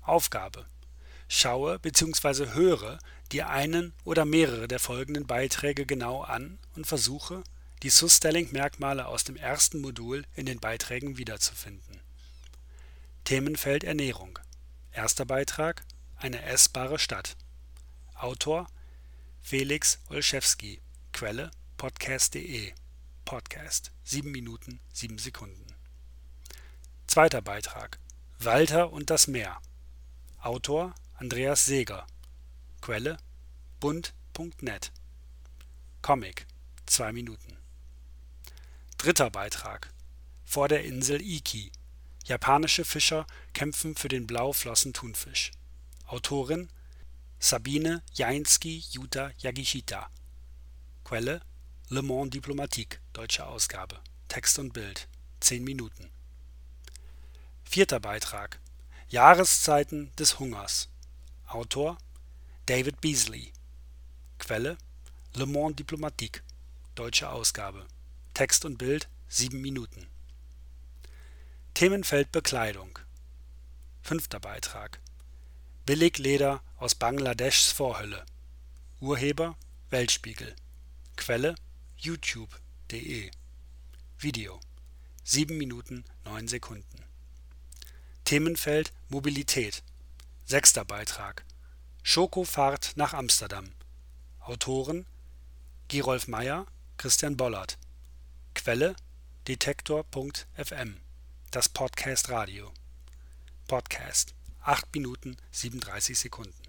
Aufgabe: Schaue bzw. höre dir einen oder mehrere der folgenden Beiträge genau an und versuche, die Sus-Stelling-Merkmale aus dem ersten Modul in den Beiträgen wiederzufinden. Themenfeld Ernährung. Erster Beitrag: Eine essbare Stadt. Autor: Felix Olszewski. Quelle: podcast.de. Podcast: 7 Minuten 7 Sekunden. Zweiter Beitrag: Walter und das Meer. Autor: Andreas Seeger. Quelle: bund.net. Comic: 2 Minuten. Dritter Beitrag: Vor der Insel Iki. Japanische Fischer kämpfen für den Blauflossen-Thunfisch. Autorin: Sabine Jainski-Juta Yagishita. Quelle: Le Monde Diplomatique, deutsche Ausgabe. Text und Bild: 10 Minuten. Vierter Beitrag: Jahreszeiten des Hungers. Autor: David Beasley. Quelle: Le Monde Diplomatique, deutsche Ausgabe. Text und Bild: 7 Minuten. Themenfeld Bekleidung. Fünfter Beitrag: Billigleder aus Bangladeschs Vorhölle. Urheber: Weltspiegel. Quelle: youtube.de. Video: 7 Minuten 9 Sekunden. Themenfeld Mobilität. Sechster Beitrag: Schokofahrt nach Amsterdam. Autoren: Gerolf Meyer, Christian Bollert. Quelle: detektor.fm. Das Podcast Radio. Podcast: 8 Minuten 37 Sekunden.